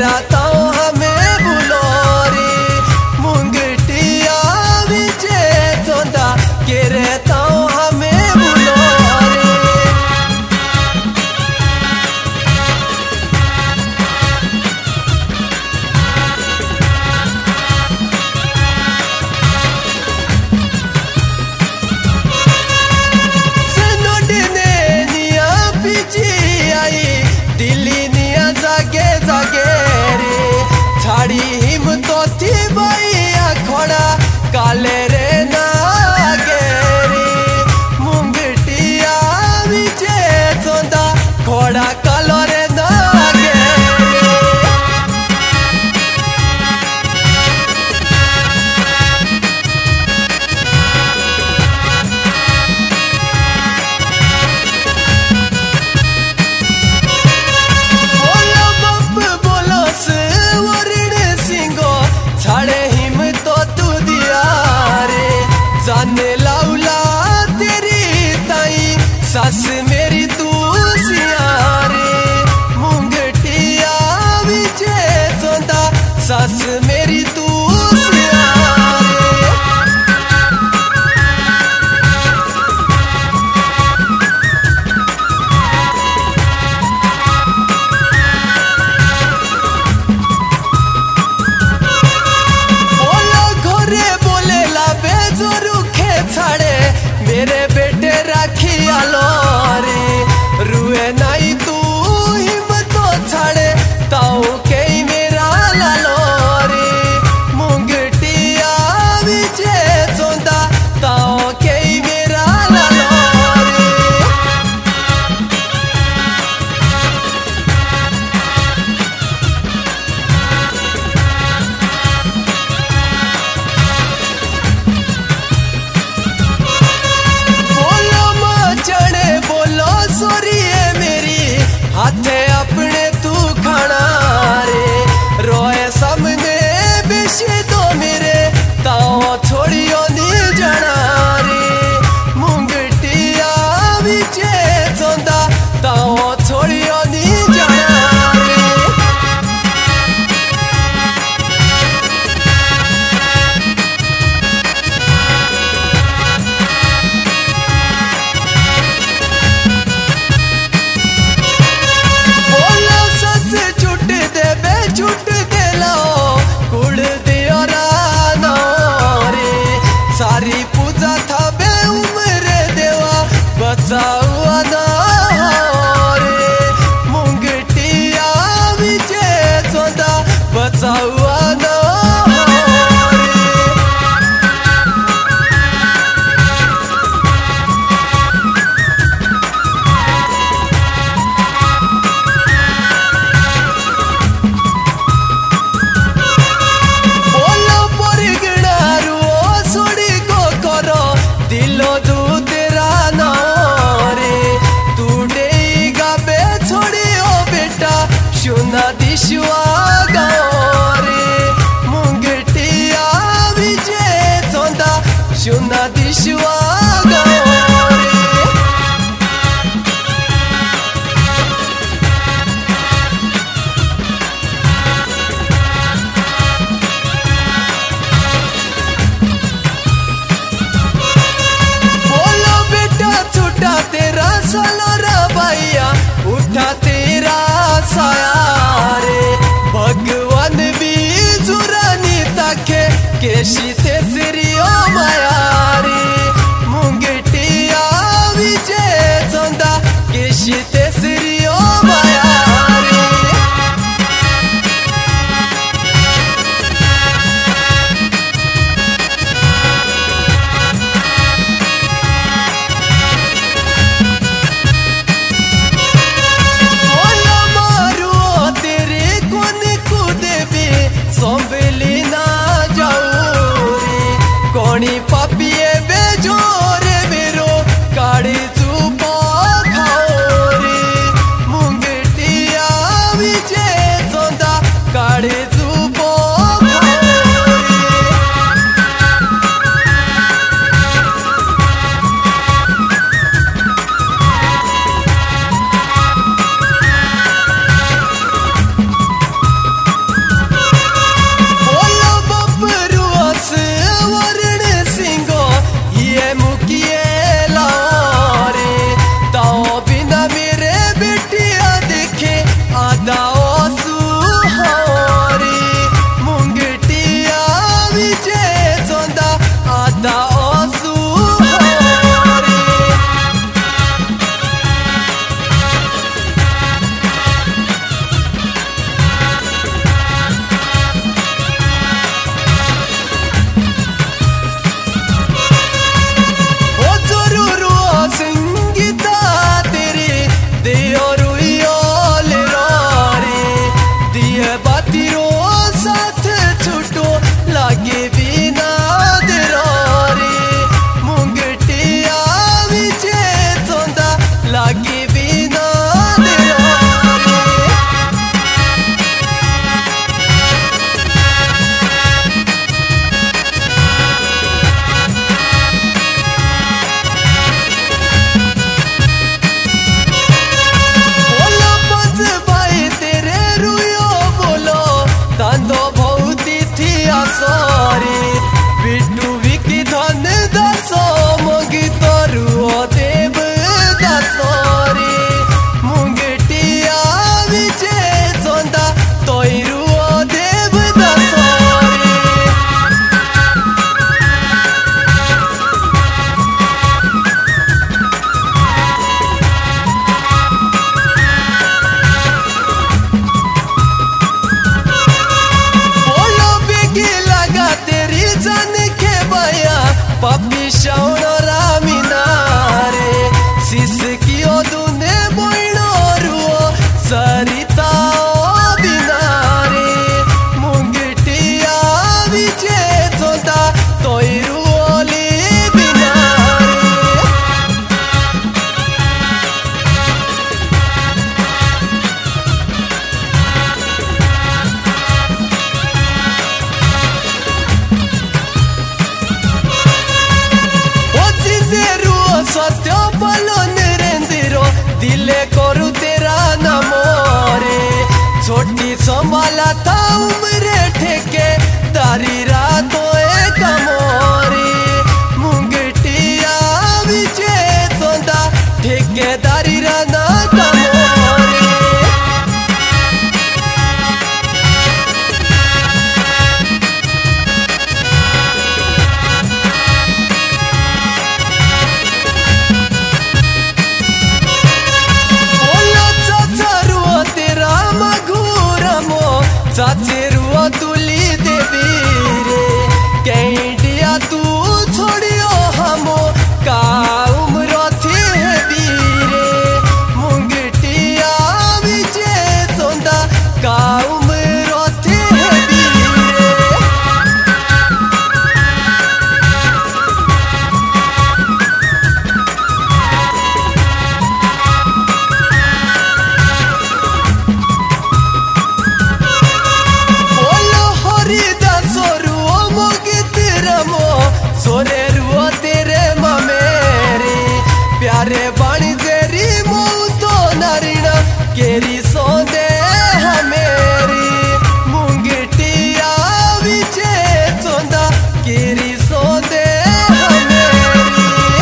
रहता हूँ हमें बुलोरी मुंगटिया विचे सोंदा के रहता हूँ हमें बुलोरी। सनोडने निया पीछे आई दिल्ली निया जागे जागे रे छाड़ी हिम तो थी भैया खोड़ा काले रे नागे रे मुंगटिया विचे सोंदा खोड़ा कालो रे नागे रे। बोलो बप बोलो से वरण सिंगो छाड़े हिम तो तू दिया रे जाने लाउला तेरी ताई सास मेरी तू सिया रे मुंगटिया विचे सोंदा सास मेरी तू सिया रे। बोलो घरे बोले ला बेजोरू खे छाड़े मेरे बेटे राखी आलो रे रुए नहीं तू हिम्मत छाड़े ताऊ के मेरा लालो रे मुंगटिया विचे सोंदा ताऊ के मेरा लालो रे। बोलो मचने बोलो सोरिए मेरी हाथे अपने तू खाना रे रोए सामने बेशे तो मेरे ताओ छोड़ियो नी जाना रे मुंगटिया विचे सोंदा ताओ छोड़ियो नी जाना रे। बोलो सस छुट दे बे छुट दे लाओ कुड़ दियो रानो रे सारी पूजा था बे उम्र देवा बचावा ना रे मुंगटिया विचे सोंदा बचावा ना रे। बोलो परगना रुओ सोड़ी को करो दिलो दू तेरा ना रे तू डेगा बे छोड़ी ओ बेटा सुना दिशुआ गाओ रे मुंगटिया विचे सोंदा सुना दिशुआ गाओ रे। बोलो बेटा छूटा तेरा सलोरा भैया उठा तेरा साया रे भगवान भी जुरानी ताके केशी ते सिरियो माया रे मुंगटिया विचे सोंदा केशी ते सिरियो माया रे। बोलो मारू तेरे कोने को देवे सोंबेली ना जाऊ प्यारी राना कमोरे। बोलो चाचारुआ तेरा मघुरमो चाचेरुआ तुली देवी रे कैंडिया तू छोड़ियो हमो का उम्र थी वीरे मुंगटिया विजे सोंदा का उम्र थी वीरे। बोलो हरिदास रुओ मोगित रमो सोरे रुओ तेरे ममेरी प्यारे बाणी तेरी मऊ तो नारिणा केरी सोंदे हमेरी मुंगटिया विचे सोंदा केरी सोंदे हमेरी।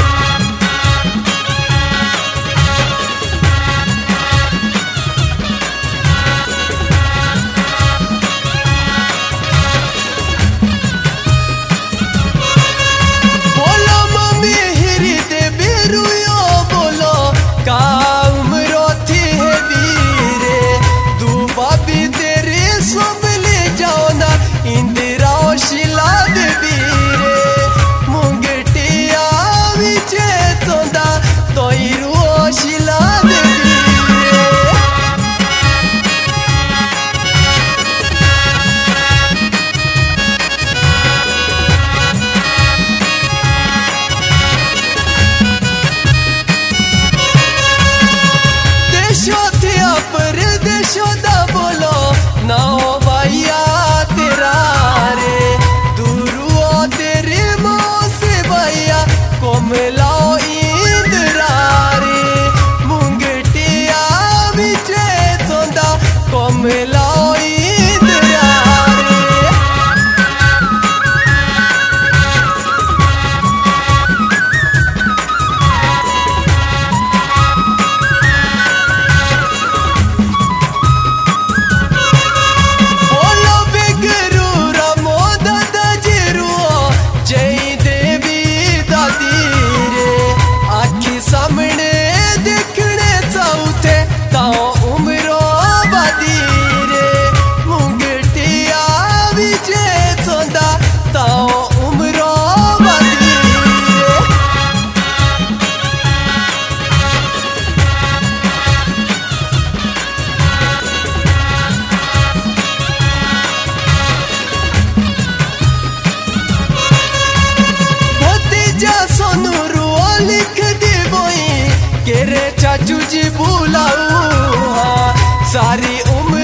बोलो मम्मी हिरी देवी रुयो बोलो का उम्र थी वीरे दू बाबी तेरे सब ले जाओ ना इंदिरा शिला देवी रे मुंगटिया विचे सोंदा तोइरू शिला देवी रे। देशो थिया परदेशो दा बोलो नाओ भैया तेरा रे दूरुओ तेरी माँ से भैया कोमलाओ इंदिरा रे मुंगटिया विचे सोंदा कोमलाओ इंदिरा रे। बोलो बिगरू रमो दादा जिरुओ जय देवी दादी रे आखी सामने देखने चाहते ताओ उम्रो बादी रे मुंगटिया विचे सोंदा ताओ उम्रो बादी रे। भतीजा सोनू रुओ लिख दी बोई केरे चाचू जी बुलाऊ हाँ सारी उम्र